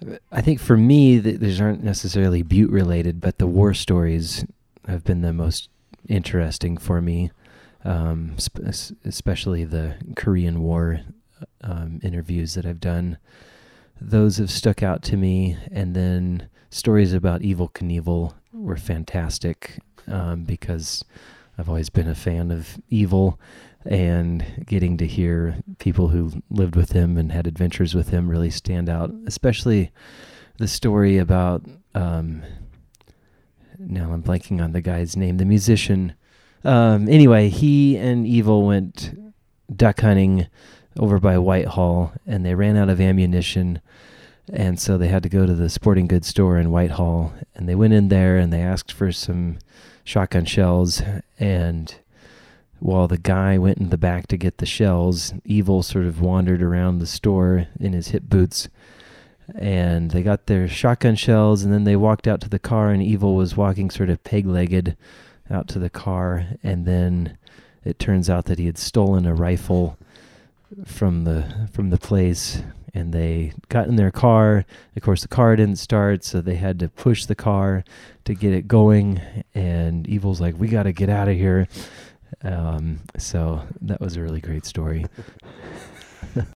I think for me, these aren't necessarily Butte related, but the war stories have been the most interesting for me, especially the Korean War interviews that I've done. Those have stuck out to me, and then stories about Evel Knievel were fantastic because I've always been a fan of Evel, and getting to hear people who lived with him and had adventures with him really stand out, especially the story about, now I'm blanking on the guy's name, the musician. Anyway, he and Evel went duck hunting over by Whitehall, and they ran out of ammunition, and so they had to go to the sporting goods store in Whitehall, and they went in there and they asked for some shotgun shells, and while the guy went in the back to get the shells, Evel sort of wandered around the store in his hip boots, and they got their shotgun shells, and then they walked out to the car, and Evel was walking sort of peg-legged out to the car, and then it turns out that he had stolen a rifle from the place, and they got in their car. Of course, the car didn't start, so they had to push the car to get it going, and Evel's like, we got to get out of here. So that was a really great story.